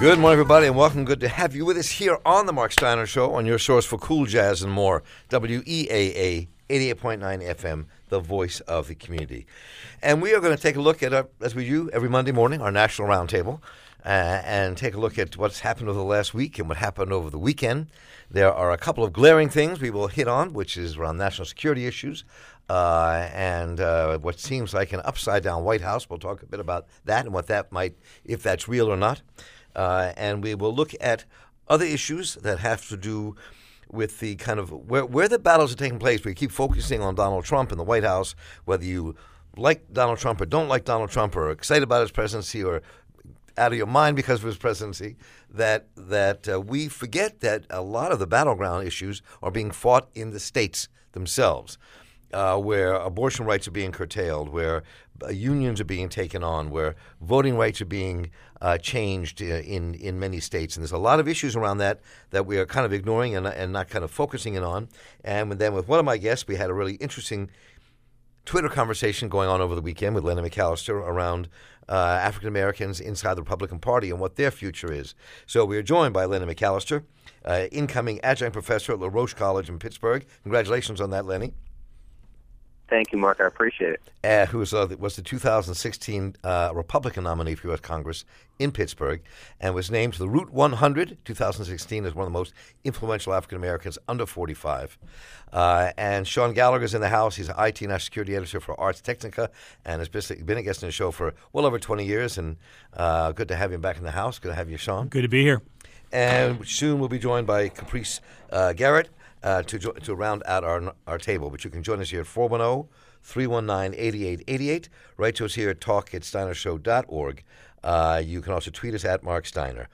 Good morning, everybody, and welcome. Good to have you with us here on the Mark Steiner Show, on your source for cool jazz and more. WEAA 88.9 FM, the voice of the community. And we are going to take a look at, as we do every Monday morning, our National Roundtable, and take a look at what's happened over the last week and what happened over the weekend. There are a couple of glaring things we will hit on, which is around national security issues and what seems like an upside-down White House. We'll talk a bit about that and what that might, if that's real or not. And we will look at other issues that have to do with the kind of where the battles are taking place. We keep focusing on Donald Trump in the White House, whether you like Donald Trump or don't like Donald Trump or are excited about his presidency or out of your mind because of his presidency, that we forget that a lot of the battleground issues are being fought in the states themselves, where abortion rights are being curtailed, where unions are being taken on, where voting rights are being changed in many states. And there's a lot of issues around that we are kind of ignoring and not kind of focusing in on. And then with one of my guests, we had a really interesting Twitter conversation going on over the weekend with Lenny McAllister around African Americans inside the Republican Party and what their future is. So we are joined by Lenny McAllister, incoming adjunct professor at LaRoche College in Pittsburgh. Congratulations on that, Lenny. Thank you, Mark. I appreciate it. Who was the 2016 Republican nominee for U.S. Congress in Pittsburgh and was named to the Route 100 2016 as one of the most influential African Americans under 45. And Sean Gallagher is in the House. He's an IT national security editor for Ars Technica and has been a guest on the show for well over 20 years. And good to have you back in the House. Good to have you, Sean. Good to be here. And soon we'll be joined by Caprice Garrett. To round out our table, but you can join us here at 410-319-8888. Write to us here at talk@steinershow.org. You can also tweet us at Mark Steiner,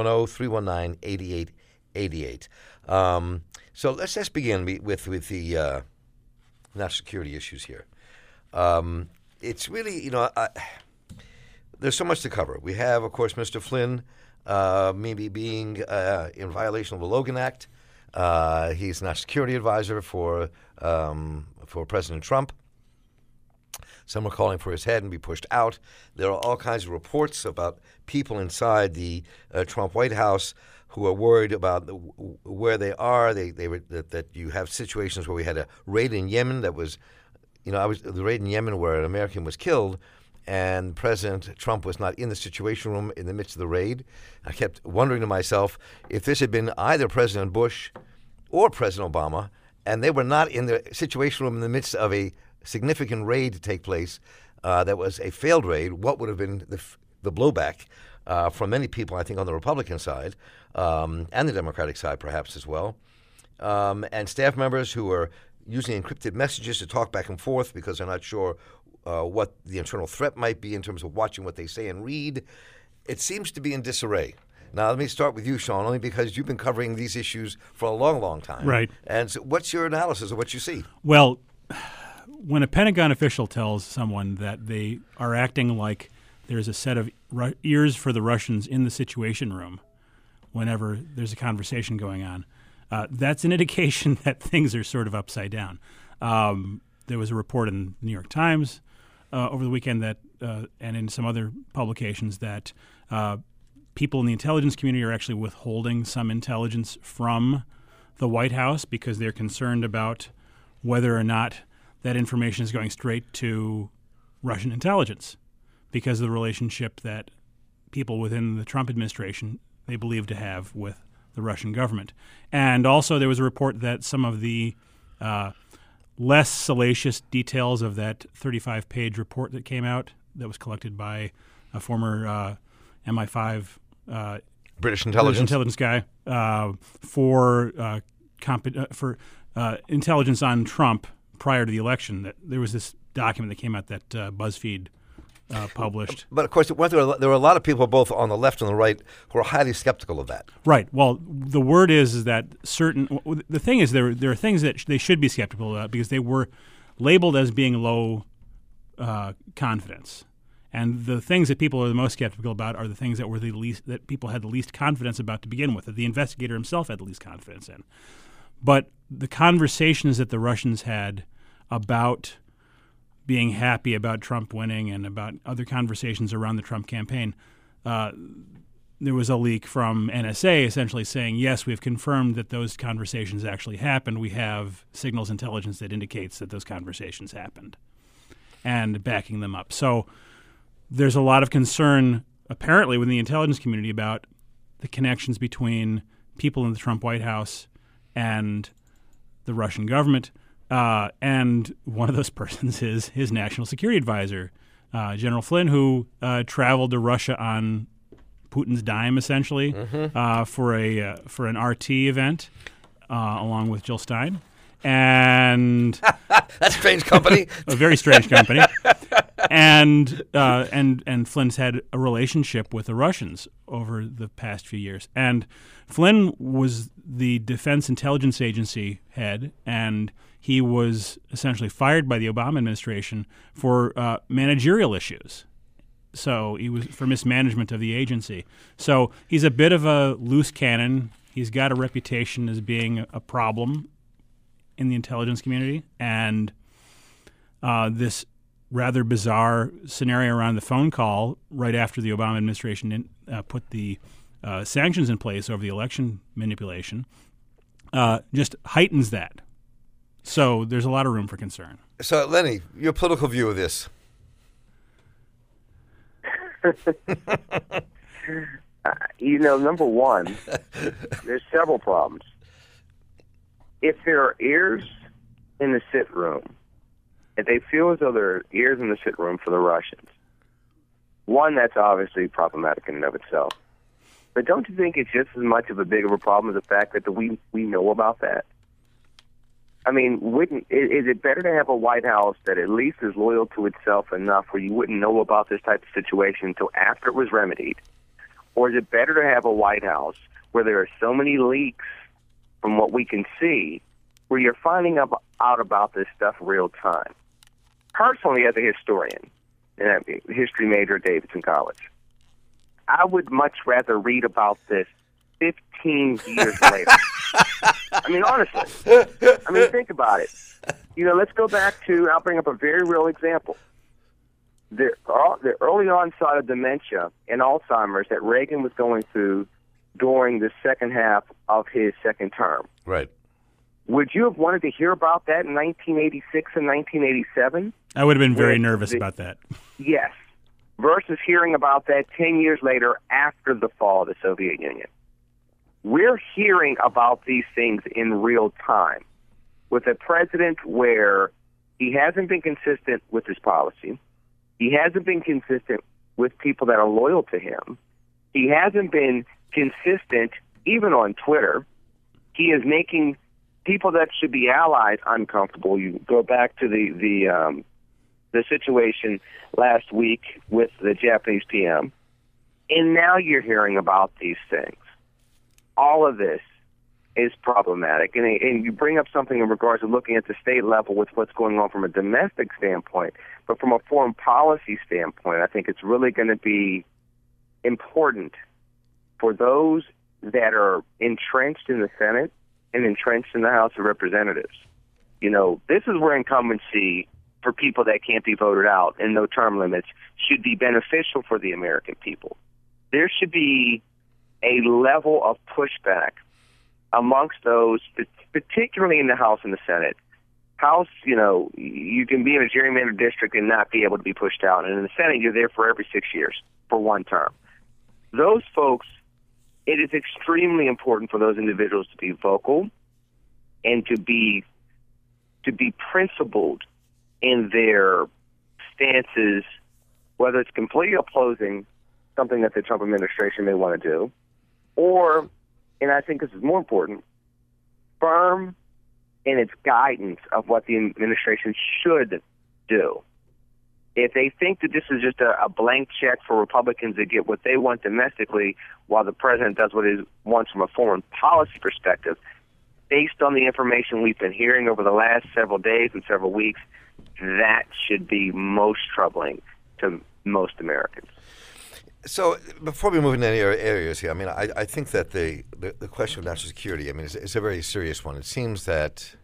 410-319-8888. So let's just begin with the national security issues here. It's really, there's so much to cover. We have, of course, Mr. Flynn maybe being in violation of the Logan Act. He's a national security advisor for President Trump. Some are calling for his head and be pushed out. There are all kinds of reports about people inside the Trump White House who are worried about where they are. That you have situations where we had a raid in Yemen that was, the raid in Yemen where an American was killed, and President Trump was not in the Situation Room in the midst of the raid. I kept wondering to myself, if this had been either President Bush or President Obama, and they were not in the Situation Room in the midst of a significant raid to take place that was a failed raid, what would have been the blowback from many people, I think, on the Republican side and the Democratic side perhaps as well, and staff members who are using encrypted messages to talk back and forth because they're not sure what the internal threat might be in terms of watching what they say and read. It seems to be in disarray. Now, let me start with you, Sean, only because you've been covering these issues for a long, long time. Right. And so what's your analysis of what you see? Well, when a Pentagon official tells someone that they are acting like there's a set of ears for the Russians in the Situation Room whenever there's a conversation going on, that's an indication that things are sort of upside down. There was a report in the New York Times over the weekend that, and in some other publications, that people in the intelligence community are actually withholding some intelligence from the White House because they're concerned about whether or not that information is going straight to Russian intelligence because of the relationship that people within the Trump administration they believe to have with the Russian government. And also there was a report that some of the less salacious details of that 35-page report that came out that was collected by a former MI5 British intelligence guy for intelligence on Trump prior to the election. That there was this document that came out that BuzzFeed published. But of course, there were a lot of people both on the left and the right who are highly skeptical of that. Right. Well, the word is that the thing is there are things that they should be skeptical about because they were labeled as being low confidence. And the things that people are the most skeptical about are the things that were the least that people had the least confidence about to begin with, that the investigator himself had the least confidence in. But the conversations that the Russians had about being happy about Trump winning and about other conversations around the Trump campaign, there was a leak from NSA essentially saying, yes, we've confirmed that those conversations actually happened. We have signals intelligence that indicates that those conversations happened and backing them up. So there's a lot of concern, apparently, within the intelligence community about the connections between people in the Trump White House and the Russian government. And one of those persons is his national security advisor, General Flynn, who traveled to Russia on Putin's dime, essentially, for an RT event along with Jill Stein. And that's strange company. A very strange company. And Flynn's had a relationship with the Russians over the past few years. And Flynn was the Defense Intelligence Agency head, and he was essentially fired by the Obama administration for managerial issues. So he was for mismanagement of the agency. So he's a bit of a loose cannon. He's got a reputation as being a problem in the intelligence community, and this rather bizarre scenario around the phone call right after the Obama administration put the sanctions in place over the election manipulation just heightens that. So there's a lot of room for concern. So, Lenny, your political view of this? Number one, there's several problems. If there are ears in the sit room, if they feel as though there are ears in the sit room for the Russians, one, that's obviously problematic in and of itself. But don't you think it's just as much of a big of a problem as the fact that we know about that? I mean, is it better to have a White House that at least is loyal to itself enough where you wouldn't know about this type of situation until after it was remedied? Or is it better to have a White House where there are so many leaks from what we can see where you're finding out about this stuff real time? Personally, as a historian and a history major at Davidson College, I would much rather read about this 15 years later. I mean, honestly. I mean, think about it. Let's go back to, I'll bring up a very real example. The early onset of dementia and Alzheimer's that Reagan was going through during the second half of his second term. Right. Would you have wanted to hear about that in 1986 and 1987? I would have been very nervous about that. Yes. Versus hearing about that 10 years later after the fall of the Soviet Union. We're hearing about these things in real time with a president where he hasn't been consistent with his policy. He hasn't been consistent with people that are loyal to him. He hasn't been consistent even on Twitter. He is making people that should be allies uncomfortable. You go back to the situation last week with the Japanese PM, and now you're hearing about these things. All of this is problematic. And you bring up something in regards to looking at the state level with what's going on from a domestic standpoint, but from a foreign policy standpoint, I think it's really going to be important for those that are entrenched in the Senate and entrenched in the House of Representatives. This is where incumbency for people that can't be voted out and no term limits should be beneficial for the American people. There should be a level of pushback amongst those, particularly in the House and the Senate. House, you can be in a gerrymandered district and not be able to be pushed out. And in the Senate, you're there for every 6 years for one term. Those folks, it is extremely important for those individuals to be vocal and to be principled in their stances, whether it's completely opposing something that the Trump administration may want to do, or, and I think this is more important, firm in its guidance of what the administration should do. If they think that this is just a blank check for Republicans to get what they want domestically while the president does what he wants from a foreign policy perspective, based on the information we've been hearing over the last several days and several weeks, that should be most troubling to most Americans. So before we move into any other areas here, I mean, I think that the question of national security, I mean, is a very serious one. It seems that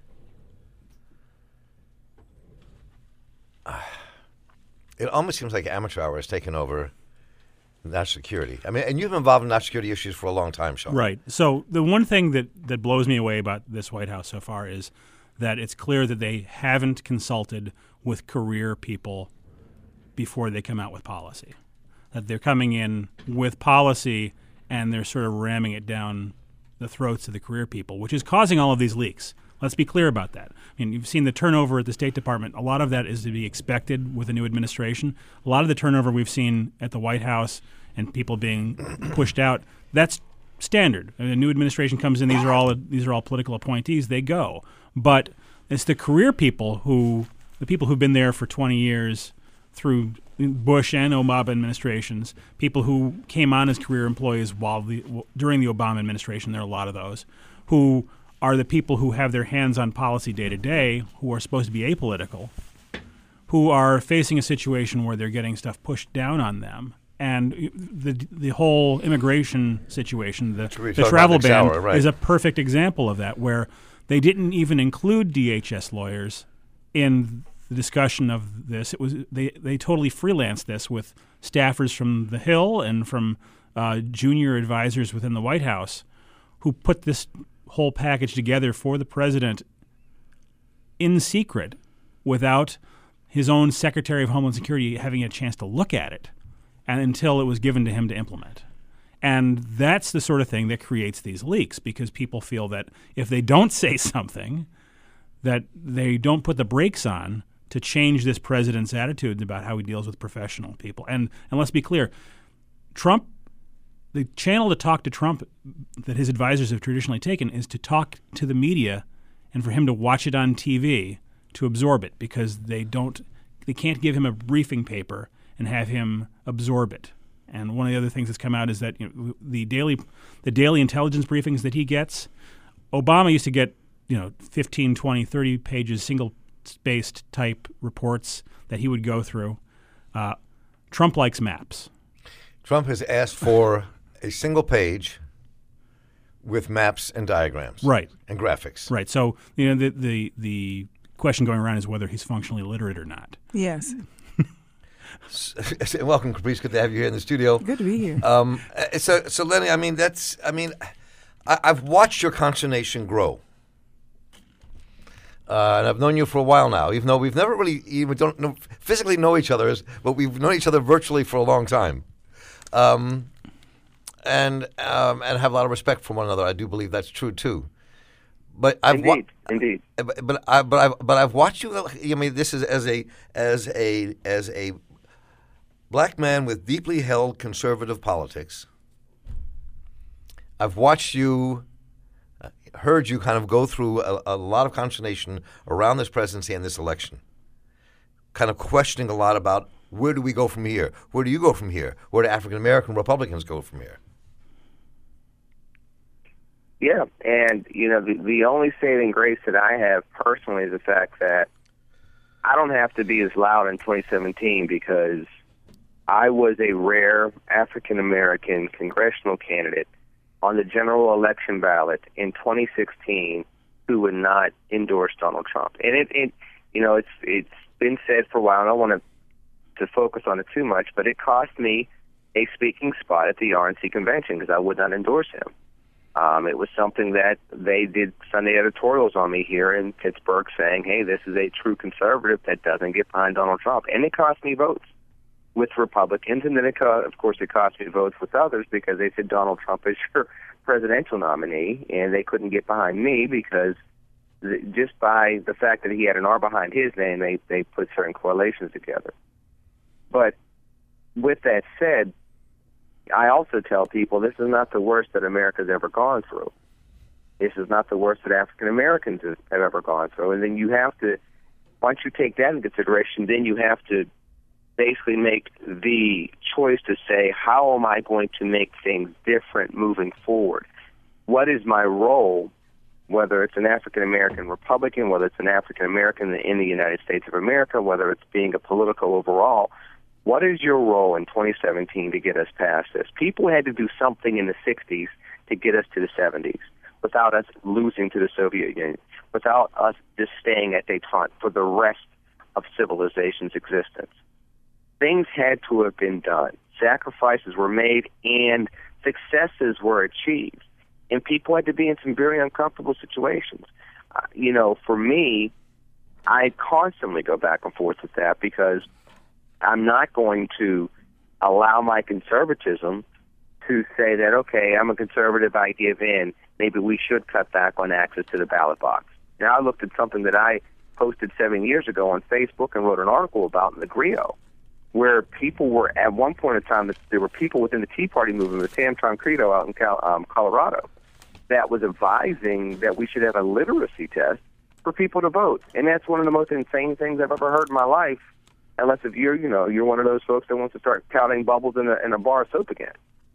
it almost seems like amateur hour has taken over national security. I mean, and you've been involved in national security issues for a long time, Sean. Right. So the one thing that blows me away about this White House so far is that it's clear that they haven't consulted with career people before they come out with policy. That they're coming in with policy and they're sort of ramming it down the throats of the career people, which is causing all of these leaks. Let's be clear about that. I mean, you've seen the turnover at the State Department. A lot of that is to be expected with a new administration. A lot of the turnover we've seen at the White House and people being pushed out, that's standard. I mean, a new administration comes in, these are all political appointees, they go. But it's the career people the people who've been there for 20 years through Bush and Obama administrations, people who came on as career employees during the Obama administration, there are a lot of those, who are the people who have their hands on policy day to day, who are supposed to be apolitical, who are facing a situation where they're getting stuff pushed down on them. And the whole immigration situation, the travel ban, is a perfect example of that, where they didn't even include DHS lawyers in the discussion of this. It was they totally freelanced this with staffers from the Hill and from junior advisors within the White House who put this whole package together for the president in secret without his own Secretary of Homeland Security having a chance to look at it and until it was given to him to implement. And that's the sort of thing that creates these leaks, because people feel that if they don't say something, that they don't put the brakes on to change this president's attitude about how he deals with professional people. And let's be clear, Trump, the channel to talk to Trump that his advisors have traditionally taken is to talk to the media and for him to watch it on TV to absorb it, because they can't give him a briefing paper and have him absorb it. And one of the other things that's come out is that the daily intelligence briefings that he gets, Obama used to get 15, 20, 30 pages, single-spaced type reports that he would go through. Trump likes maps. Trump has asked for a single page with maps and diagrams, right, and graphics, right. So the question going around is whether he's functionally literate or not. Yes. Welcome, Caprice. Good to have you here in the studio. Good to be here. So Lenny, I've watched your consternation grow. And I've known you for a while now, even though we've never really physically know each other, but we've known each other virtually for a long time. And have a lot of respect for one another. I do believe that's true too. But Indeed. But I've watched you. I mean, this is as a black man with deeply held conservative politics. I've watched you, heard you kind of go through a lot of consternation around this presidency and this election, kind of questioning a lot about where do we go from here? Where do you go from here? Where do African-American Republicans go from here? Yeah, and the only saving grace that I have personally is the fact that I don't have to be as loud in 2017 because I was a rare African-American congressional candidate on the general election ballot in 2016 who would not endorse Donald Trump. And it's been said for a while. I don't want to focus on it too much, but it cost me a speaking spot at the RNC convention because I would not endorse him. It was something that they did Sunday editorials on me here in Pittsburgh saying, hey, this is a true conservative that doesn't get behind Donald Trump. And it cost me votes with Republicans. And then, it cost me votes with others because they said Donald Trump is your presidential nominee. And they couldn't get behind me because just by the fact that he had an R behind his name, they put certain correlations together. But with that said, I also tell people this is not the worst that America's ever gone through. This is not the worst that African Americans have ever gone through. And then you have to, once you take that into consideration, then you have to basically make the choice to say, how am I going to make things different moving forward? What is my role, whether it's an African American Republican, whether it's an African American in the United States of America, whether it's being a political overall? What is your role in 2017 to get us past this? People had to do something in the 60s to get us to the 70s without us losing to the Soviet Union, without us just staying at détente for the rest of civilization's existence. Things had to have been done. sacrifices were made and successes were achieved. And people had to be in some very uncomfortable situations. For me, I constantly go back and forth with that because I'm not going to allow my conservatism to say that, okay, I'm a conservative, I give in. Maybe we should cut back on access to the ballot box. Now, I looked at something that I posted 7 years ago on Facebook and wrote an article about in the Grio, where people were, at one point in time, there were people within the Tea Party movement, the Sam Tancredo out in Colorado, that was advising that we should have a literacy test for people to vote. And that's one of the most insane things I've ever heard in my life, unless if you're one of those folks that wants to start counting bubbles in a bar of soap again.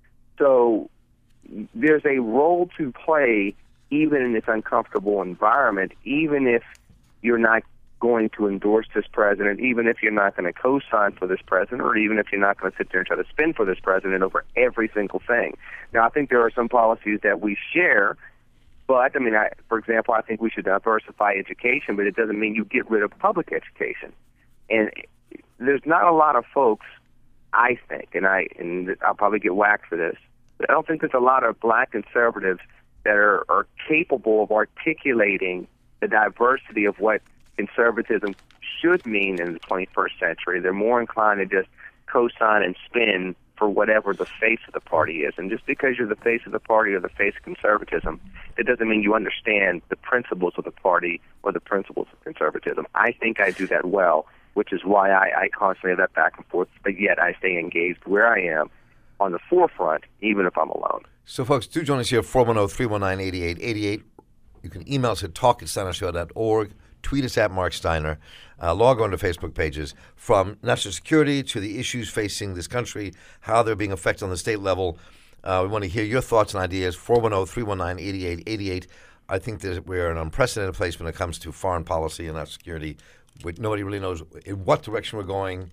So there's a role to play even in this uncomfortable environment, even if you're not going to endorse this president, even if you're not going to co-sign for this president, or even if you're not going to sit there and try to spin for this president over every single thing. Now, I think there are some policies that we share, but, for example, I think we should diversify education, but it doesn't mean you get rid of public education. And there's not a lot of folks, I think, and I'll probably get whacked for this, but I don't think there's a lot of black conservatives that are capable of articulating the diversity of what conservatism should mean in the 21st century. They're more inclined to just co-sign and spin for whatever the face of the party is. And just because you're the face of the party or the face of conservatism, it doesn't mean you understand the principles of the party or the principles of conservatism. I think I do that well, which is why I constantly have that back and forth, but yet I stay engaged where I am on the forefront, even if I'm alone. So, folks, do join us here, 410-319-8888. You can email us at talk@steinershow.org. Tweet us at Mark Steiner. Log on to Facebook pages. From national security to the issues facing this country, how they're being affected on the state level. We want to hear your thoughts and ideas. 410-319-8888. I think that we're in an unprecedented place when it comes to foreign policy and national security. Nobody really knows in what direction we're going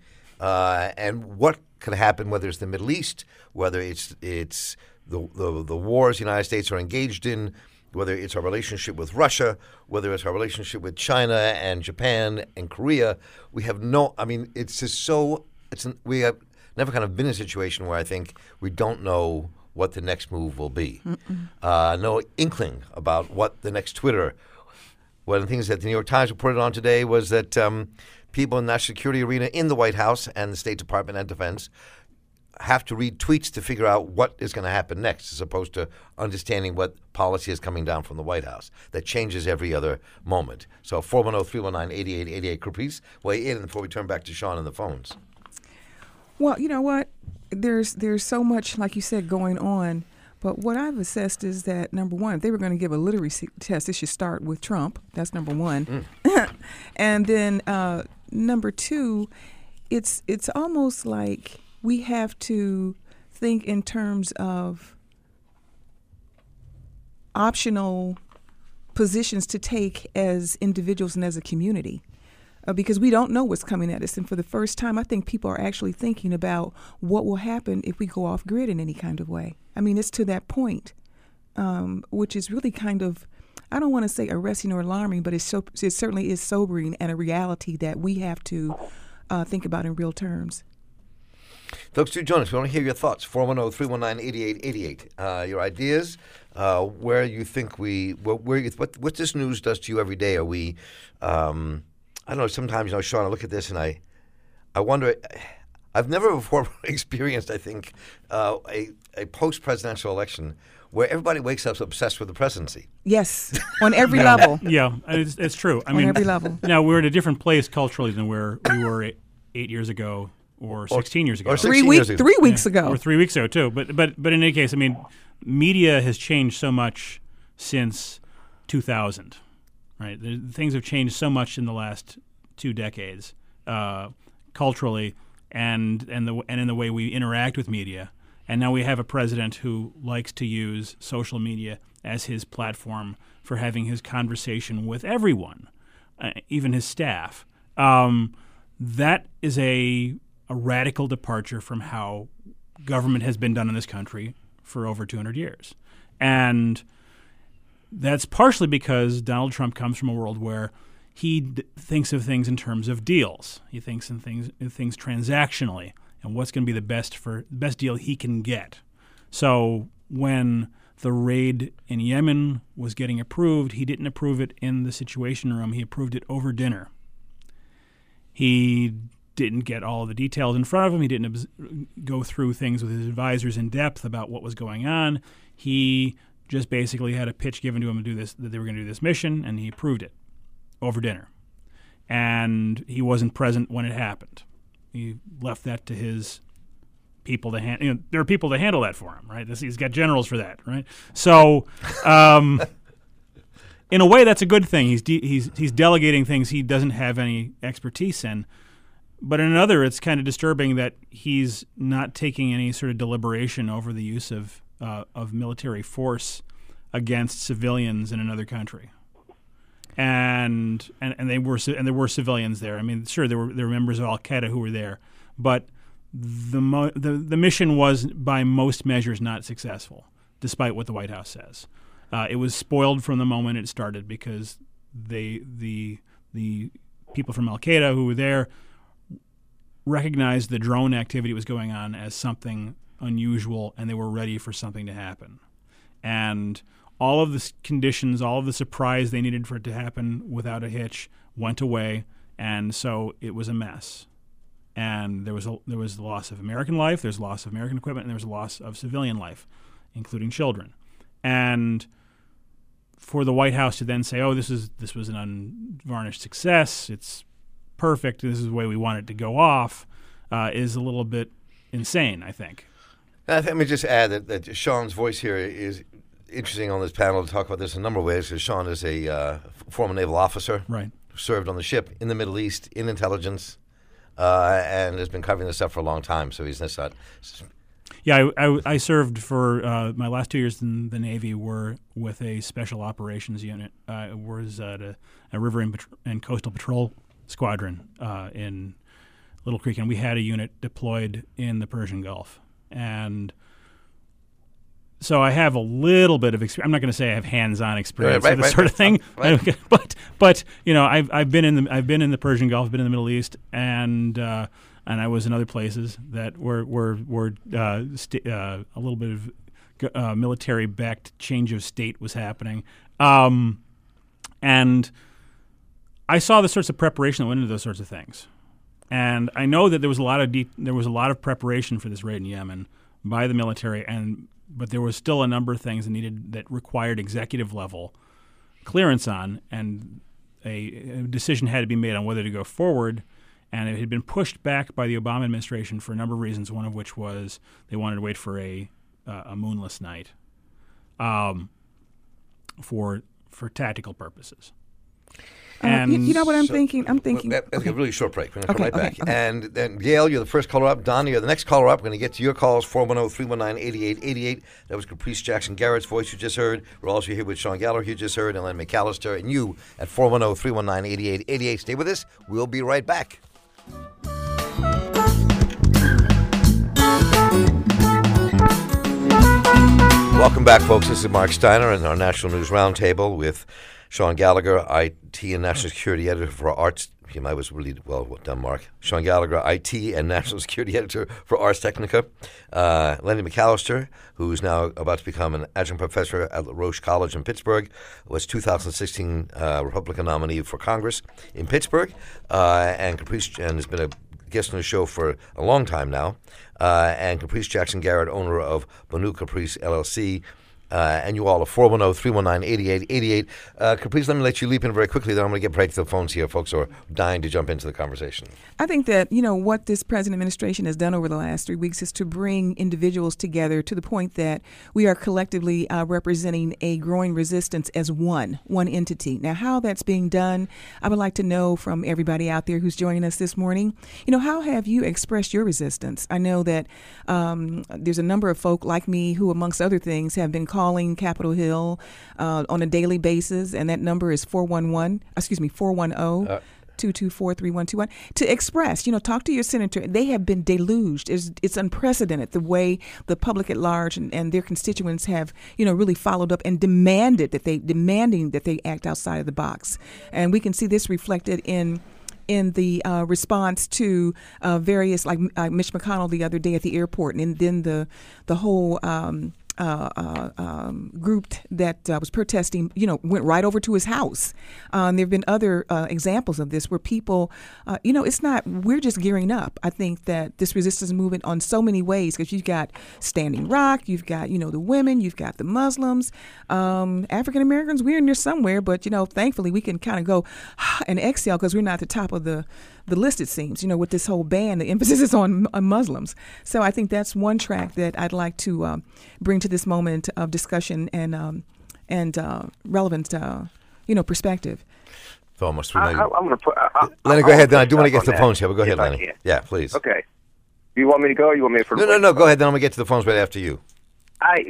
and what could happen, whether it's the Middle East, whether it's the wars the United States are engaged in, whether it's our relationship with Russia, whether it's our relationship with China and Japan and Korea. We have it's just so, we have never kind of been in a situation where I think we don't know what the next move will be. No inkling about what the next Twitter. One of the things that the New York Times reported on today was that people in the national security arena in the White House and the State Department and Defense have to read tweets to figure out what is going to happen next, as opposed to understanding what policy is coming down from the White House. That changes every other moment. So 410-319-8888. Caprice, weigh in before we turn back to Sean and the phones. Well, you know what? There's so much, like you said, going on. But what I've assessed is that, number one, if they were going to give a literacy test, it should start with Trump. That's number one. And then number two, it's almost like we have to think in terms of optional positions to take as individuals and as a community. Because we don't know what's coming at us. And for the first time, I think people are actually thinking about what will happen if we go off grid in any kind of way. I mean, it's to that point, which is really kind of, I don't want to say arresting or alarming, but it certainly is sobering and a reality that we have to think about in real terms. Folks, do join us. We want to hear your thoughts. 410-319-8888. Your ideas, where you think what this news does to you every day. Are we... I don't know, sometimes, Sean, I look at this and I wonder, I've never before experienced, I think, a post-presidential election where everybody wakes up obsessed with the presidency. Yes, on every level. Yeah, it's true. On every level. Now, we're in a different place culturally than where we were 8 years ago or 16 years ago. Or 3 weeks ago. Or 3 weeks ago, too. But in any case, media has changed so much since 2000. Right, things have changed so much in the last 2 decades, culturally, and in the way we interact with media. And now we have a president who likes to use social media as his platform for having his conversation with everyone, even his staff. That is a radical departure from how government has been done in this country for over 200 years, and that's partially because Donald Trump comes from a world where he thinks of things in terms of deals. He thinks in things transactionally, and what's going to be the best deal he can get. So when the raid in Yemen was getting approved, he didn't approve it in the Situation Room. He approved it over dinner. He didn't get all of the details in front of him. He didn't go through things with his advisors in depth about what was going on. He just basically had a pitch given to him to do this, that they were going to do this mission, and he approved it over dinner. And he wasn't present when it happened. He left that to his people to handle. There are people to handle that for him, right? He's got generals for that, right? So, in a way, that's a good thing. He's delegating things he doesn't have any expertise in. But in another, it's kind of disturbing that he's not taking any sort of deliberation over the use of military force against civilians in another country. And there were civilians there. I mean, sure, there were members of Al Qaeda who were there, but the mission was by most measures not successful, despite what the White House says. It was spoiled from the moment it started because the people from Al Qaeda who were there recognized the drone activity was going on as something unusual, and they were ready for something to happen. And all of the conditions, all of the surprise they needed for it to happen without a hitch went away, and so it was a mess. And there was the loss of American life, there's loss of American equipment, and there was a loss of civilian life, including children. And for the White House to then say, "Oh, this was an unvarnished success. It's perfect. This is the way we want it to go off," is a little bit insane, I think. Let me just add that Sean's voice here is interesting on this panel to talk about this in a number of ways, because Sean is a former naval officer, right, who served on the ship in the Middle East in intelligence, and has been covering this stuff for a long time. So he's not. Yeah, I served for my last 2 years in the Navy were with a special operations unit. It was at a river and coastal patrol squadron in Little Creek, and we had a unit deployed in the Persian Gulf. And so I have a little bit of experience. I'm not going to say I have hands-on experience with this sort of thing, but you know, I've been in the Persian Gulf, been in the Middle East, and I was in other places that were a little bit of military-backed change of state was happening, and I saw the sorts of preparation that went into those sorts of things, and I know that there was a lot of preparation for this raid in Yemen by the military, but there was still a number of things that required executive level clearance on, and a decision had to be made on whether to go forward. And it had been pushed back by the Obama administration for a number of reasons, one of which was they wanted to wait for a moonless night for tactical purposes. And you know what I'm thinking? I'm thinking. That's a really short break. We're going to come right back. Okay. And then, Gail, you're the first caller up. Don, you're the next caller up. We're going to get to your calls, 410-319-8888. That was Caprice Jackson Garrett's voice you just heard. We're also here with Sean Gallagher, you just heard, and Len McAllister, and you at 410-319-8888. Stay with us. We'll be right back. Welcome back, folks. This is Mark Steiner and our National News Roundtable with Sean Gallagher, IT and National Security Editor for Arts. I was really well done, Mark. Sean Gallagher, IT and National Security Editor for Ars Technica. Lenny McAllister, who's now about to become an adjunct professor at Roche College in Pittsburgh, was 2016 Republican nominee for Congress in Pittsburgh, and has been a guest on the show for a long time now. And Caprice Jackson Garrett, owner of Banu Caprice LLC. And you all are 410-319-8888. Caprice, let me let you leap in very quickly, then I'm going to get right to the phones here. Folks are dying to jump into the conversation. I think that, what this president administration has done over the last 3 weeks is to bring individuals together to the point that we are collectively representing a growing resistance as one entity. Now, how that's being done, I would like to know from everybody out there who's joining us this morning. How have you expressed your resistance? I know that there's a number of folk like me who, amongst other things, have been calling Capitol Hill on a daily basis, and that number is 410-224-3121 to express, talk to your senator. They have been deluged. It's unprecedented the way the public at large and their constituents have, really followed up and demanding that they act outside of the box. And we can see this reflected in in the response to various, like Mitch McConnell the other day at the airport, and then the whole group that was protesting, went right over to his house. There have been other examples of this where people, it's not, we're just gearing up. I think that this resistance movement on so many ways, because you've got Standing Rock, you've got, the women, you've got the Muslims, African Americans, we're in there somewhere, but, thankfully we can kind of go and exhale because we're not at the top of the list, it seems, with this whole ban, the emphasis is on Muslims. So I think that's one track that I'd like to bring to this moment of discussion and relevant, perspective. It's almost I'm going to put. Lenny, go ahead. Then I do want to get to the phones here, but go ahead, Lenny. Yeah, please. Okay. You want me to go? Or you want me to? No. Go ahead. Then I'm going to get to the phones right after you. I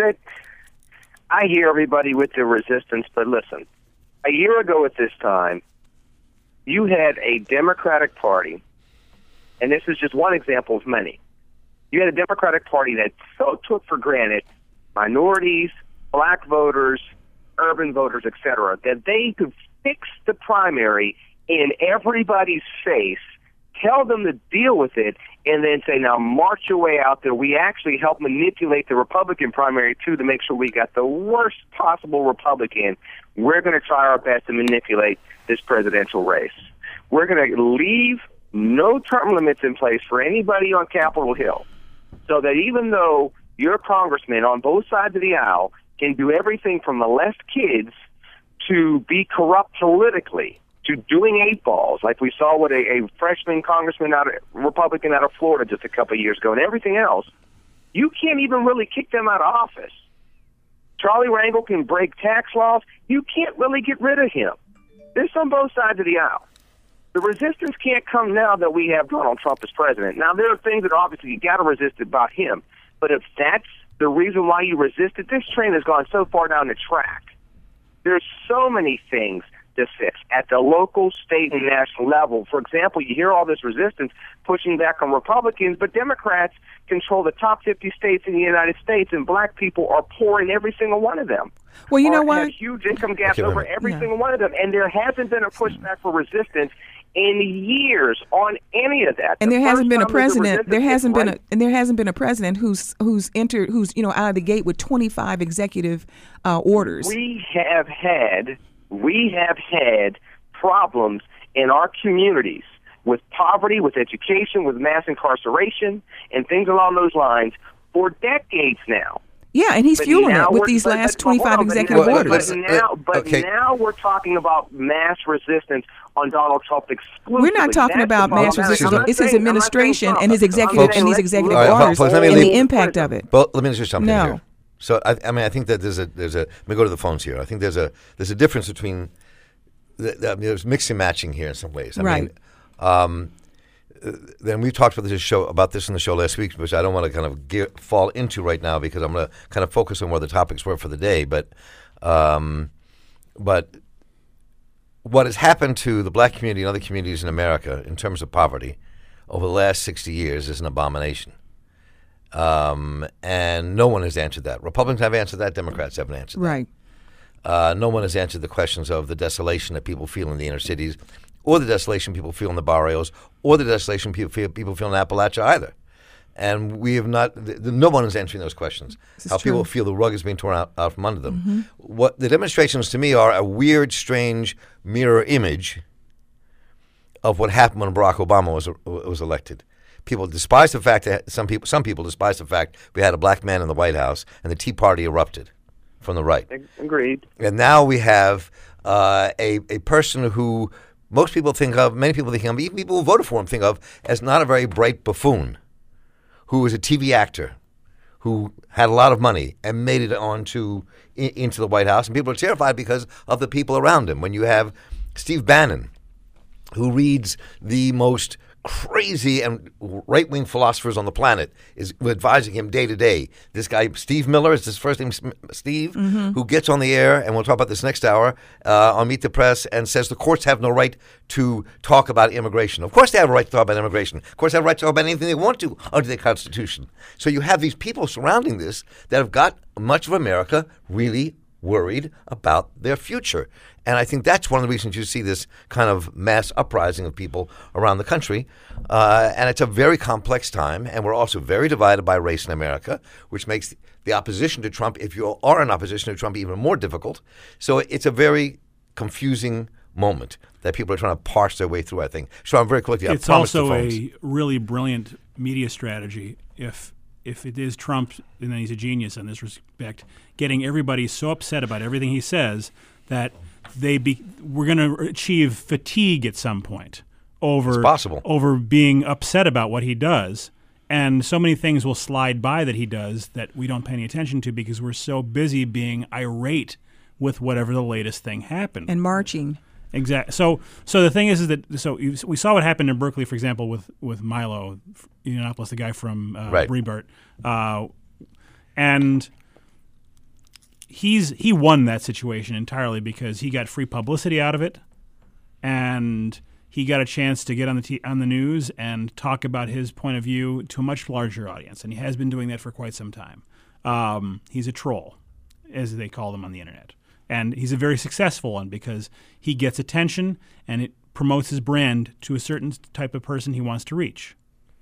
hear everybody with the resistance, but listen. A year ago at this time, you had a Democratic Party, and this is just one example of many. You had a Democratic Party that so took for granted minorities, black voters, urban voters, etc., that they could fix the primary in everybody's face, tell them to deal with it, and then say, now march your way out there. We actually helped manipulate the Republican primary, too, to make sure we got the worst possible Republican. We're going to try our best to manipulate this presidential race. We're going to leave no term limits in place for anybody on Capitol Hill, so that even though your congressman on both sides of the aisle can do everything from molest kids to be corrupt politically to doing 8 balls, like we saw with a freshman congressman Republican out of Florida just a couple of years ago, and everything else, you can't even really kick them out of office. Charlie Rangel can break tax laws. You can't really get rid of him. This on both sides of the aisle. The resistance can't come now that we have Donald Trump as president. Now, there are things that obviously you got to resist about him, but if that's the reason why you resist it, this train has gone so far down the track. There's so many things to fix at the local, state, and national level. For example, you hear all this resistance pushing back on Republicans, but Democrats control the top 50 states in the United States, and black people are poor in every single one of them. Well, you know what? Have huge income gaps over every single one of them, and there hasn't been a pushback for resistance in years on any of that. And there hasn't been a president. There hasn't been a president who's entered, who's out of the gate with 25 executive orders. We have had problems in our communities with poverty, with education, with mass incarceration, and things along those lines for decades now. Yeah, and he's fueling it with these last 25 executive orders. Now we're talking about mass resistance on Donald Trump exclusively. We're not talking about mass resistance. It's his administration and his executive orders and the impact of it. Well, let me just something here. So I think that there's a. Let me go to the phones here. I think there's a difference between. There's mixing and matching here in some ways. I mean, then we talked about this in the show last week, which I don't want to kind of fall into right now because I'm going to kind of focus on where the topics were for the day. But what has happened to the black community and other communities in America in terms of poverty over the last 60 years is an abomination. And no one has answered that. Republicans have answered that. Democrats haven't answered that. Right. No one has answered the questions of the desolation that people feel in the inner cities, or the desolation people feel in the barrios, or the desolation people feel in Appalachia either. And we have not. No one is answering those questions. How people feel the rug is being torn out from under them. Mm-hmm. What the demonstrations to me are a weird, strange mirror image of what happened when Barack Obama was elected. People despise the fact that some people despise the fact we had a black man in the White House and the Tea Party erupted from the right. Agreed. And now we have a person who most people think of, many people think of, even people who voted for him think of as not a very bright buffoon, who was a TV actor, who had a lot of money and made it into the White House. And people are terrified because of the people around him. When you have Steve Bannon, who reads the most crazy and right-wing philosophers on the planet, is advising him day to day. This guy, Steve Miller, is his first name, Steve, who gets on the air, and we'll talk about this next hour, on Meet the Press, and says the courts have no right to talk about immigration. Of course they have a right to talk about immigration. Of course they have a right to talk about anything they want to under the Constitution. So you have these people surrounding this that have got much of America really worried about their future. And I think that's one of the reasons you see this kind of mass uprising of people around the country. And it's a very complex time, and we're also very divided by race in America, which makes the opposition to Trump, if you are in opposition to Trump, even more difficult. So it's a very confusing moment that people are trying to parse their way through, I think. So I'm very quickly. It's also a really brilliant media strategy if it is Trump, and then he's a genius in this respect, getting everybody so upset about everything he says that we're going to achieve fatigue at some point over being upset about what he does. And so many things will slide by that he does that we don't pay any attention to because we're so busy being irate with whatever the latest thing happened. And marching. Exactly. So the thing is that we saw what happened in Berkeley, for example, with Milo Yiannopoulos, the guy from Breitbart, and he won that situation entirely because he got free publicity out of it, and he got a chance to get on the news and talk about his point of view to a much larger audience, and he has been doing that for quite some time. He's a troll, as they call them on the internet. And he's a very successful one because he gets attention and it promotes his brand to a certain type of person he wants to reach.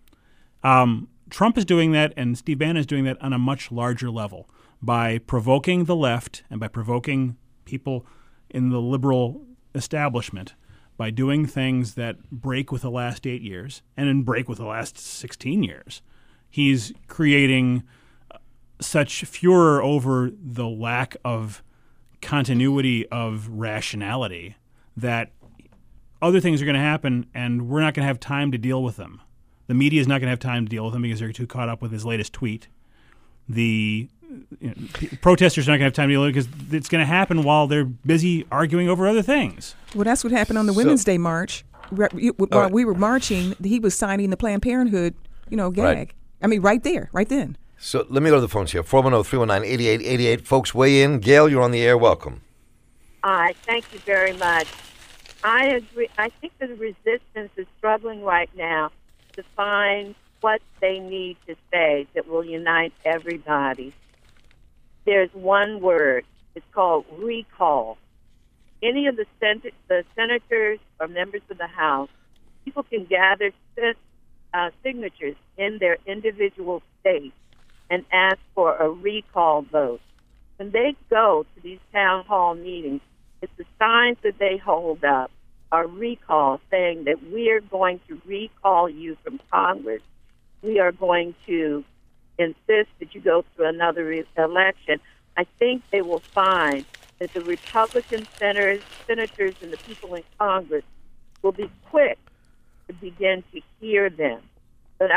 Trump is doing that, and Steve Bannon is doing that on a much larger level by provoking the left and by provoking people in the liberal establishment by doing things that break with the last 8 years and then break with the last 16 years. He's creating such furor over the lack of continuity of rationality that other things are going to happen and we're not going to have time to deal with them. The media is not going to have time to deal with them because they're too caught up with his latest tweet. The protesters are not going to have time to deal with it because it's going to happen while they're busy arguing over other things. Well, that's what happened on the Women's Day March. While we were marching, he was signing the Planned Parenthood, gag. Right. I mean, right there, right then. So let me go to the phones here. 410-319-8888. Folks, weigh in. Gail, you're on the air. Welcome. Hi. Thank you very much. I agree. I think the resistance is struggling right now to find what they need to say that will unite everybody. There's one word. It's called recall. Any of the senators or members of the House, people can gather signatures in their individual states and ask for a recall vote. When they go to these town hall meetings, it's the signs that they hold up are recall, saying that we are going to recall you from Congress. We are going to insist that you go through another election. I think they will find that the Republican senators and the people in Congress will be quick to begin to hear them. But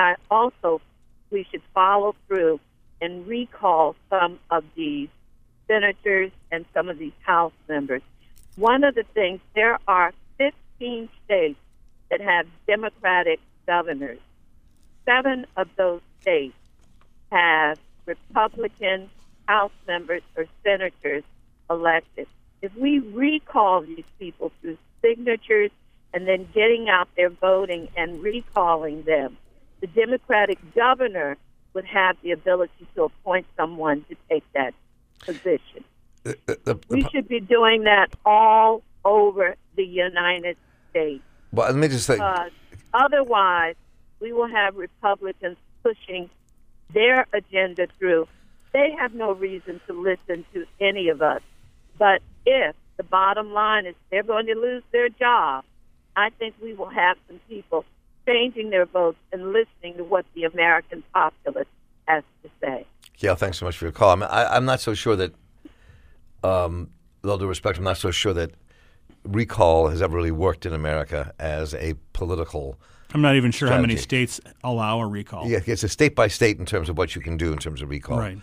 we should follow through and recall some of these senators and some of these House members. One of the things, there are 15 states that have Democratic governors. 7 of those states have Republican House members or senators elected. If we recall these people through signatures and then getting out there voting and recalling them, the Democratic governor would have the ability to appoint someone to take that position. We should be doing that all over the United States. Well, let me just say, otherwise, we will have Republicans pushing their agenda through. They have no reason to listen to any of us. But if the bottom line is they're going to lose their job, I think we will have some people changing their votes and listening to what the American populace has to say. Gail, thanks so much for your call. I'm not so sure that, with all due respect, I'm not so sure that recall has ever really worked in America as a political I'm not even sure strategy. how many states allow a recall. Yeah, it's a state by state in terms of what you can do in terms of recall. Right.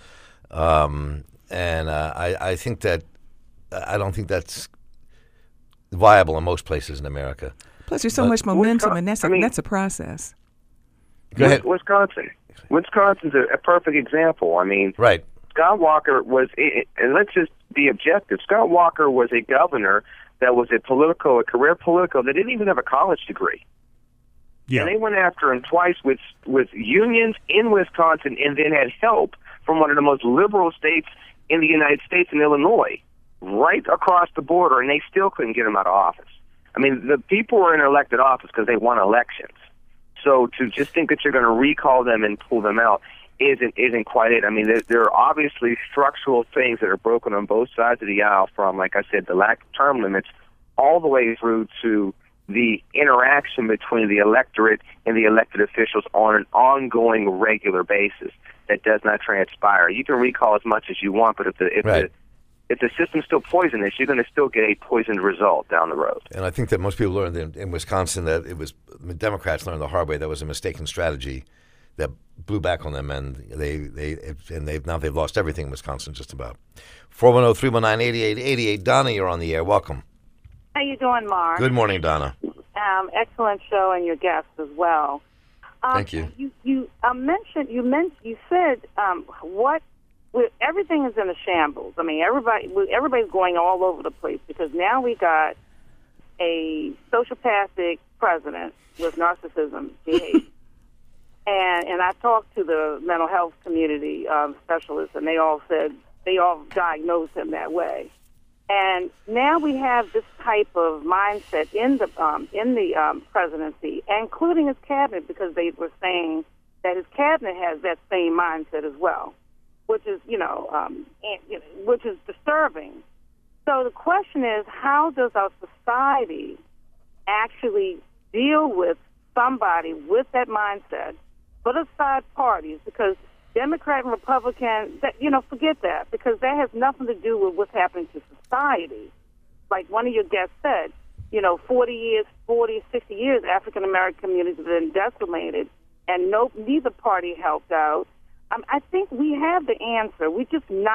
I think that I don't think that's viable in most places in America. Plus, there's so much momentum, and that's a process. Go ahead. Wisconsin's a perfect example. I mean, right. Scott Walker was, and let's just be objective. Scott Walker was a governor that was a career political that didn't even have a college degree. Yeah. And they went after him twice with unions in Wisconsin, and then had help from one of the most liberal states in the United States, in Illinois. right across the border, and they still couldn't get him out of office. I mean, the people were in elected office because they won elections. So to just think that you're going to recall them and pull them out isn't quite it. I mean, there are obviously structural things that are broken on both sides of the aisle, from, like I said, the lack of term limits, all the way through to the interaction between the electorate and the elected officials on an ongoing, regular basis that does not transpire. You can recall as much as you want, but if the system's still poisonous, you're going to still get a poisoned result down the road. And I think that most people learned in Wisconsin that it was Democrats learned the hard way that was a mistaken strategy that blew back on them, and they've lost everything in Wisconsin just about. 410-319-8888. Donna, you're on the air. Welcome. How you doing, Mark? Good morning, Donna. Excellent show, and your guests as well. Thank you. You said everything is in a shambles. I mean, everybody's going all over the place because now we got a sociopathic president with narcissism behavior. And I talked to the mental health community specialists, and they all diagnosed him that way. And now we have this type of mindset in the presidency, including his cabinet, because they were saying that his cabinet has that same mindset as well, which is which is disturbing. So the question is, how does our society actually deal with somebody with that mindset? Put aside parties, because Democrat and Republican, forget that, because that has nothing to do with what's happening to society. Like one of your guests said, 40, 60 years, African-American communities have been decimated, and neither party helped out. I think we have the answer. We're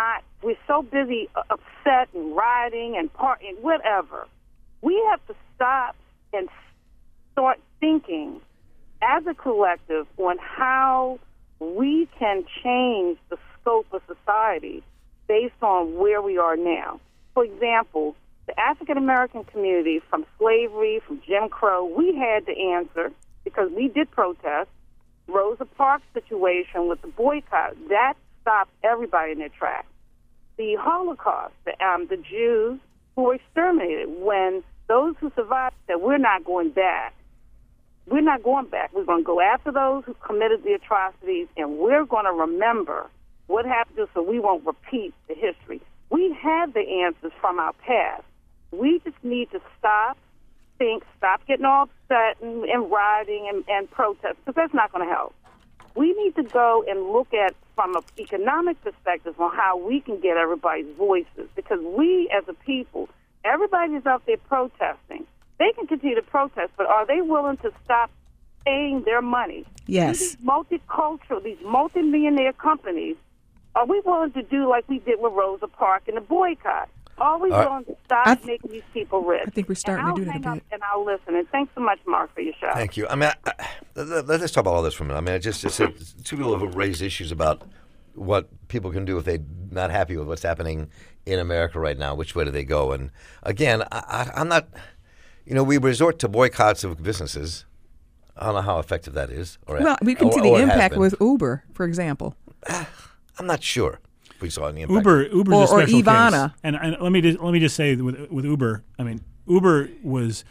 so busy upset and rioting and partying, whatever. We have to stop and start thinking as a collective on how we can change the scope of society based on where we are now. For example, the African-American community, from slavery, from Jim Crow, we had the answer because we did protest. Rosa Parks situation with the boycott, that stopped everybody in their tracks. The Holocaust, the Jews who were exterminated, when those who survived said, we're not going back. We're not going back. We're going to go after those who committed the atrocities, and we're going to remember what happened to us so we won't repeat the history. We have the answers from our past. We just need to stop getting all upset and rioting and protest, because that's not going to help. We need to go and look at, from an economic perspective, on how we can get everybody's voices, because we as a people, everybody's out there protesting. They can continue to protest, but are they willing to stop paying their money? Yes. These multicultural, these multimillionaire companies, are we willing to do like we did with Rosa Parks and the boycott? Are we willing to stop making these people rich? I think we're starting to do that a bit. And I'll listen. And thanks so much, Mark, for your show. Thank you. I mean, let's talk about all this for a minute. I mean, I just said two people have raised issues about what people can do if they're not happy with what's happening in America right now. Which way do they go? And again, I'm not. We resort to boycotts of businesses. I don't know how effective that is. We can see the impact with Uber, for example. I'm not sure if we saw any impact. Uber's a special Ivana. case. And let me just say with Uber, I mean, Uber's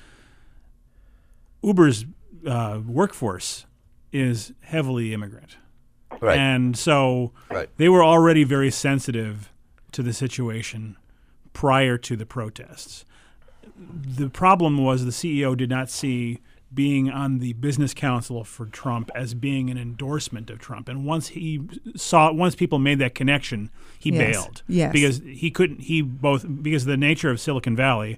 workforce is heavily immigrant. Right. And so they were already very sensitive to the situation prior to the protests. The problem was the CEO did not see being on the business council for Trump as being an endorsement of Trump. And once people made that connection, he bailed. Yes. Because he couldn't, because of the nature of Silicon Valley,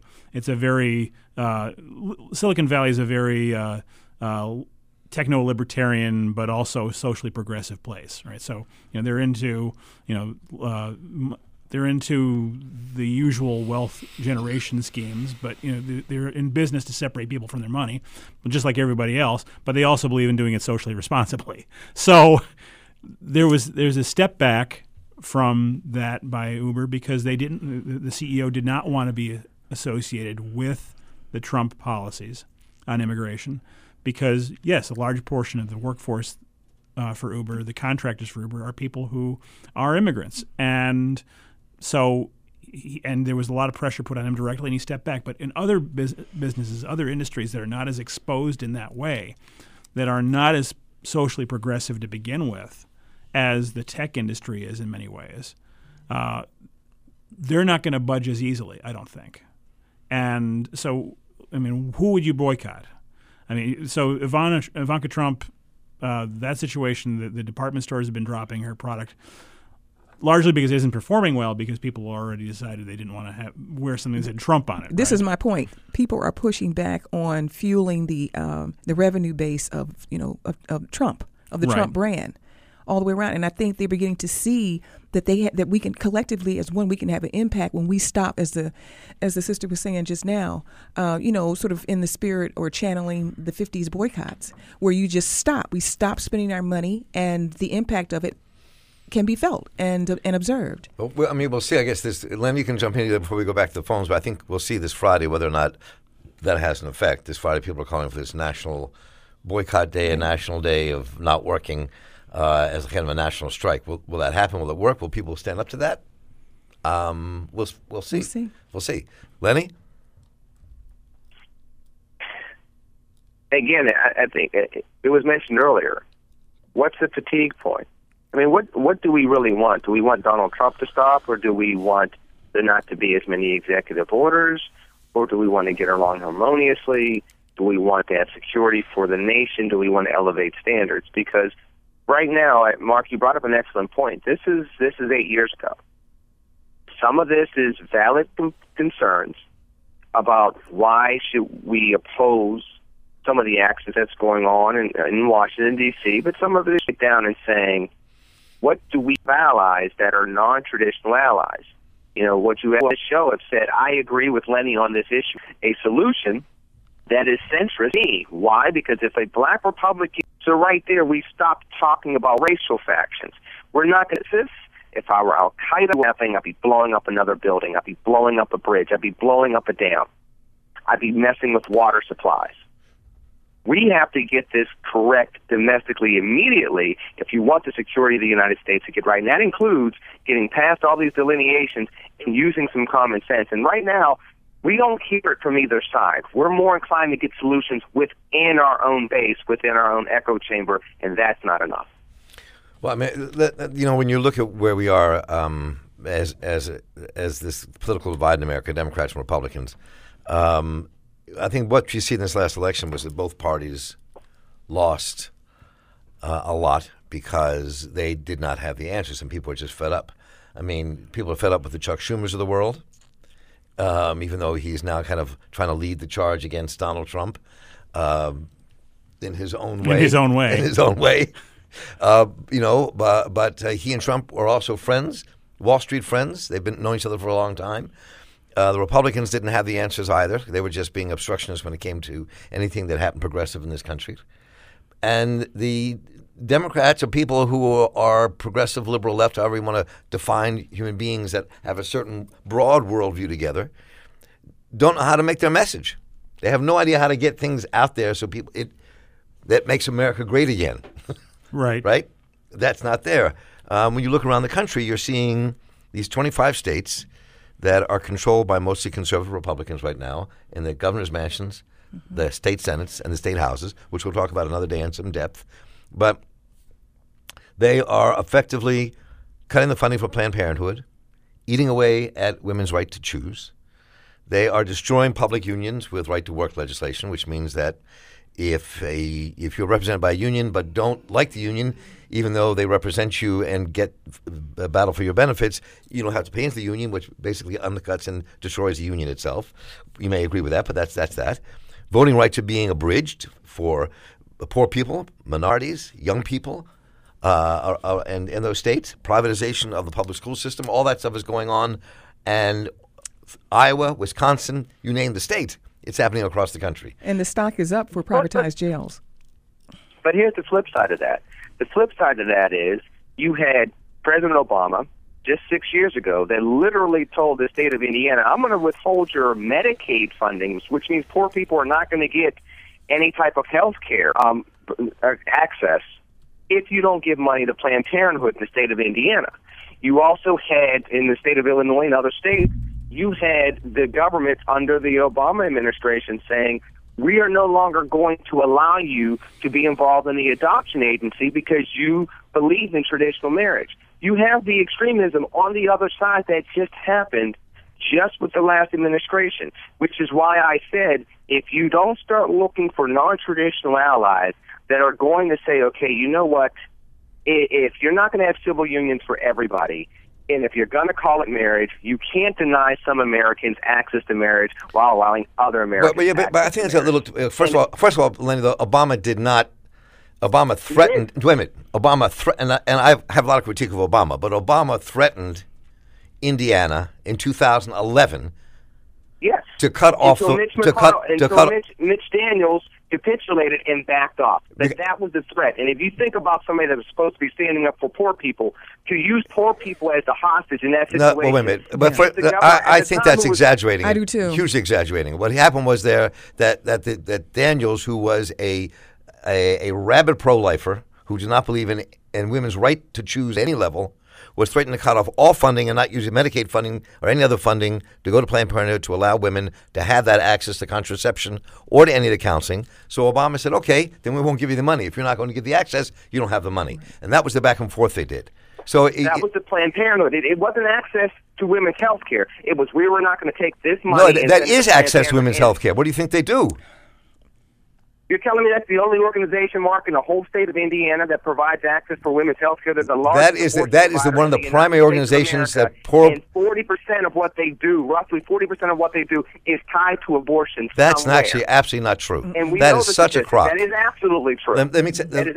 Silicon Valley is a very techno-libertarian but also socially progressive place, right? So, they're into, they're into the usual wealth generation schemes, but they're in business to separate people from their money, just like everybody else. But they also believe in doing it socially responsibly. So there's a step back from that by Uber because the CEO did not want to be associated with the Trump policies on immigration, because yes, a large portion of the workforce for Uber, the contractors for Uber, are people who are immigrants, and so and there was a lot of pressure put on him directly, and he stepped back. But in other businesses, other industries that are not as exposed in that way, that are not as socially progressive to begin with as the tech industry is in many ways, they're not going to budge as easily, I don't think. And so, I mean, who would you boycott? I mean, so Ivanka Trump, that situation, the department stores have been dropping her product largely because it isn't performing well, because people already decided they didn't want to wear something that said Trump on it. This right? is my point. People are pushing back on fueling the revenue base of Trump, of the Right. Trump brand, all the way around. And I think they're beginning to see that that we can collectively, as one, we can have an impact when we stop, as the sister was saying just now, sort of in the spirit or channeling the 50s boycotts, where you just stop. We stop spending our money, and the impact of it can be felt and observed. Well, I mean, we'll see. I guess Len, you can jump in before we go back to the phones, but I think we'll see this Friday whether or not that has an effect. This Friday, people are calling for this national boycott day, a national day of not working as a kind of a national strike. Will that happen? Will it work? Will people stand up to that? We'll see. We'll see. Lenny? Again, I think it was mentioned earlier. What's the fatigue point? I mean, what do we really want? Do we want Donald Trump to stop, or do we want there not to be as many executive orders, or do we want to get along harmoniously? Do we want to have security for the nation? Do we want to elevate standards? Because right now, Mark, you brought up an excellent point. This is 8 years ago. Some of this is valid concerns about why should we oppose some of the actions that's going on in Washington, D.C., but some of it is sit down and saying, what do we have allies that are non-traditional allies? You know, what you have on this show have said, I agree with Lenny on this issue. A solution that is centrist. Why? Because if a black Republican, so right there we stop talking about racial factions. We're not going to, if I were Al-Qaeda, I'd be blowing up another building. I'd be blowing up a bridge. I'd be blowing up a dam. I'd be messing with water supplies. We have to get this correct domestically immediately if you want the security of the United States to get right. And that includes getting past all these delineations and using some common sense. And right now, we don't hear it from either side. We're more inclined to get solutions within our own base, within our own echo chamber, and that's not enough. Well, I mean, when you look at where we are as this political divide in America, Democrats and Republicans, I think what you see in this last election was that both parties lost a lot because they did not have the answers, and people are just fed up. I mean, people are fed up with the Chuck Schumers of the world, even though he's now kind of trying to lead the charge against Donald Trump in his own way. But he and Trump were also friends, Wall Street friends. They've been knowing each other for a long time. The Republicans didn't have the answers either. They were just being obstructionists when it came to anything that happened progressive in this country. And the Democrats are people who are progressive, liberal, left, however you want to define human beings that have a certain broad worldview together, don't know how to make their message. They have no idea how to get things out there so people that makes America great again. Right. Right? That's not there. When you look around the country, you're seeing these 25 states that are controlled by mostly conservative Republicans right now in the governor's mansions, the state senates, and the state houses, which we'll talk about another day in some depth. But they are effectively cutting the funding for Planned Parenthood, eating away at women's right to choose. They are destroying public unions with right-to-work legislation, which means that if you're represented by a union but don't like the union, even though they represent you and get a battle for your benefits, you don't have to pay into the union, which basically undercuts and destroys the union itself. You may agree with that, but that's that. Voting rights are being abridged for poor people, minorities, young people, and in those states. Privatization of the public school system, all that stuff is going on. And Iowa, Wisconsin, you name the state, it's happening across the country. And the stock is up for privatized jails. But here's the flip side of that. The flip side of that is you had President Obama just 6 years ago that literally told the state of Indiana, I'm going to withhold your Medicaid funding, which means poor people are not going to get any type of health care access if you don't give money to Planned Parenthood in the state of Indiana. You also had, in the state of Illinois and other states, you had the government under the Obama administration saying, we are no longer going to allow you to be involved in the adoption agency because you believe in traditional marriage. You have the extremism on the other side that just happened just with the last administration, which is why I said if you don't start looking for non-traditional allies that are going to say, okay, you know what, if you're not going to have civil unions for everybody, and if you're going to call it marriage, you can't deny some Americans access to marriage while allowing other Americans. But I think it's a little. First of all, Lenny, Obama did not. Obama threatened. Wait a minute. Obama threatened, and I have a lot of critique of Obama, but Obama threatened Indiana in 2011. Yes. To cut off. Mitch Daniels capitulated and backed off. That was the threat. And if you think about somebody that was supposed to be standing up for poor people, to use poor people as the hostage in that situation. No, wait a minute. But I think that's exaggerating. I do too. Hugely exaggerating. What happened was that Daniels, who was a rabid pro-lifer who did not believe in women's right to choose any level, was threatening to cut off all funding and not use Medicaid funding or any other funding to go to Planned Parenthood to allow women to have that access to contraception or to any of the counseling. So Obama said, okay, then we won't give you the money. If you're not going to give the access, you don't have the money. And that was the back and forth they did. So that was the Planned Parenthood. It wasn't access to women's health care. It was we were not going to take this money. No, that is access to women's health care. What do you think they do? You're telling me that's the only organization, Mark, in the whole state of Indiana that provides access for women's health care? There's a large that is one of the primary organizations that poor. And 40% of what they do, roughly 40% of what they do, is tied to abortion. That's actually absolutely not true. And that is such a crock. That is absolutely true. Let me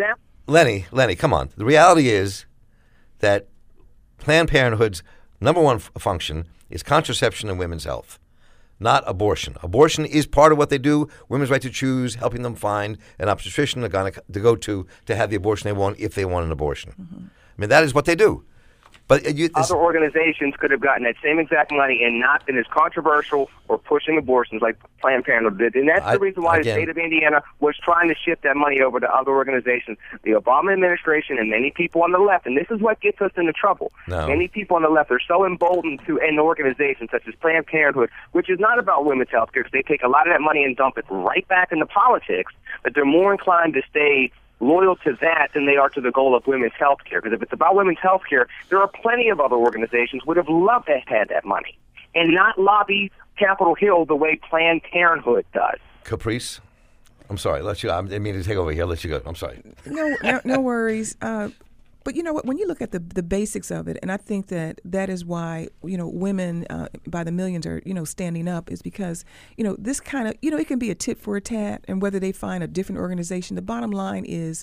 Lenny, come on. The reality is that Planned Parenthood's number one function is contraception and women's health, not abortion. Abortion is part of what they do, women's right to choose, helping them find an obstetrician to go to have the abortion they want if they want an abortion. Mm-hmm. I mean, that is what they do. But other organizations could have gotten that same exact money and not been as controversial or pushing abortions like Planned Parenthood did. And that's the reason why the state of Indiana was trying to shift that money over to other organizations. The Obama administration and many people on the left, and this is what gets us into trouble. No. Many people on the left are so emboldened to end organizations such as Planned Parenthood, which is not about women's health care, because they take a lot of that money and dump it right back into politics, but they're more inclined to stay loyal to that than they are to the goal of women's health care. Because if it's about women's health care, there are plenty of other organizations would have loved to have had that money and not lobby Capitol Hill the way Planned Parenthood does. Caprice, I'm sorry. I didn't mean to take over here. Let you go. I'm sorry. No worries. But you know what? When you look at the basics of it, and I think that is why women by the millions are standing up, is because this kind of it can be a tit for a tat, and whether they find a different organization, the bottom line is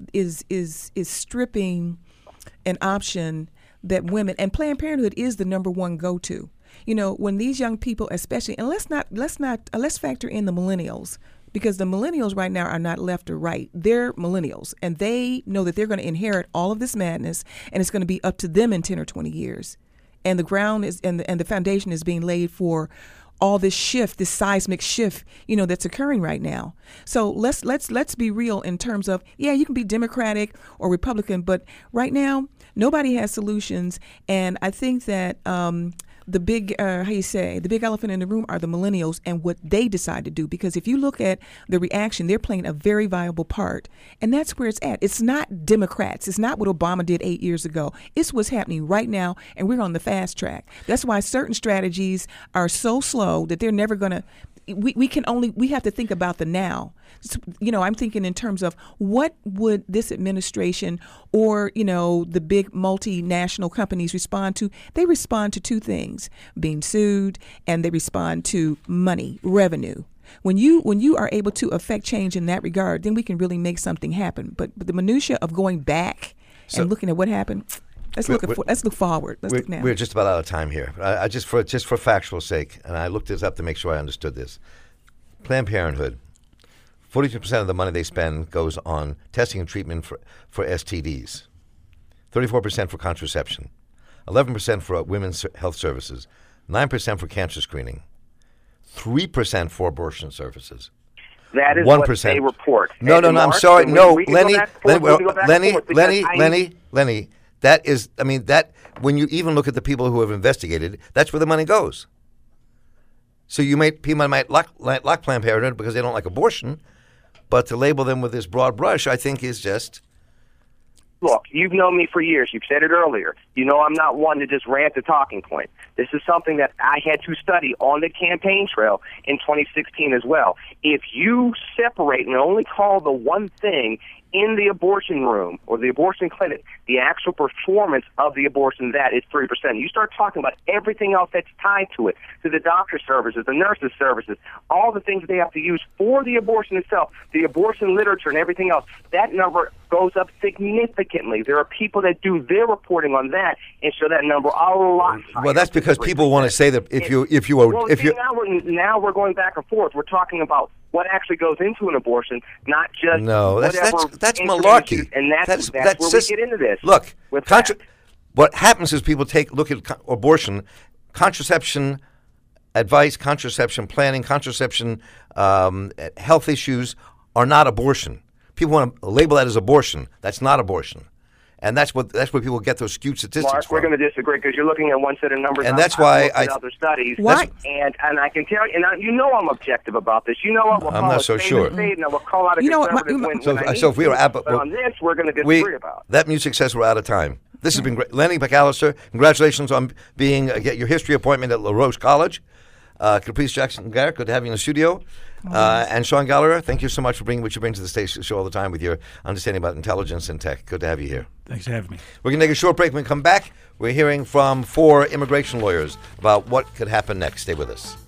stripping an option that women, and Planned Parenthood is the number one go-to. When these young people, especially, and let's factor in the millennials. Because the millennials right now are not left or right. They're millennials, and they know that they're going to inherit all of this madness, and it's going to be up to them in 10 or 20 years. And the ground is and the foundation is being laid for all this shift, this seismic shift, that's occurring right now. So let's be real in terms of, you can be Democratic or Republican, but right now nobody has solutions, and I think that the big elephant in the room are the millennials and what they decide to do. Because if you look at the reaction, they're playing a very viable part. And that's where it's at. It's not Democrats. It's not what Obama did 8 years ago. It's what's happening right now, and we're on the fast track. That's why certain strategies are so slow that they're never going to. We have to think about the now. I'm thinking in terms of what would this administration or, the big multinational companies respond to? They respond to two things: being sued, and they respond to money, revenue. When you are able to affect change in that regard, then we can really make something happen. But the minutia of going back and looking at what happened. Let's look forward. Let's look now. We're just about out of time here. I just for factual sake, and I looked this up to make sure I understood this. Planned Parenthood, 42% of the money they spend goes on testing and treatment for STDs, 34% for contraception, 11% for women's health services, 9% for cancer screening, 3% for abortion services. That is 1%. What they report. No, I'm sorry. No, Lenny. That is, I mean, that when you even look at the people who have investigated, that's where the money goes. So people might like Planned Parenthood because they don't like abortion, but to label them with this broad brush, I think is just. Look, you've known me for years. You've said it earlier. You know I'm not one to just rant the talking point. This is something that I had to study on the campaign trail in 2016 as well. If you separate and only call the one thing in the abortion room or the abortion clinic, the actual performance of the abortion, that is 3%. You start talking about everything else that's tied to it, to the doctor's services, the nurse's services, all the things they have to use for the abortion itself, the abortion literature and everything else, that number goes up significantly. There are people that do their reporting on that and show that number a lot higher. Well, that's because people want to say that now we're going back and forth. We're talking about what actually goes into an abortion, not just that's malarkey. And that's where we get into this. Look, what happens is people look at abortion, contraception advice, contraception planning, contraception health issues are not abortion. People want to label that as abortion. That's not abortion. And that's where people get those skewed statistics Mark, from. we're going to disagree because you're looking at one set of numbers. And that's why I other studies. Why? And I can tell you, and you know I'm objective about this. You know what? We'll I'm not so sure. And we'll call out a conservative so if we were but on this, we're going to disagree about. That music says we're out of time. This has been great. Lenny McAllister, congratulations on get your history appointment at LaRoche College. Caprice Jackson Garrett, good to have you in the studio. And Sean Gallagher, thank you so much for bringing what you bring to the station show all the time with your understanding about intelligence and tech. Good to have you here. Thanks for having me. We're going to take a short break. When we come back, we're hearing from 4 immigration lawyers about what could happen next. Stay with us.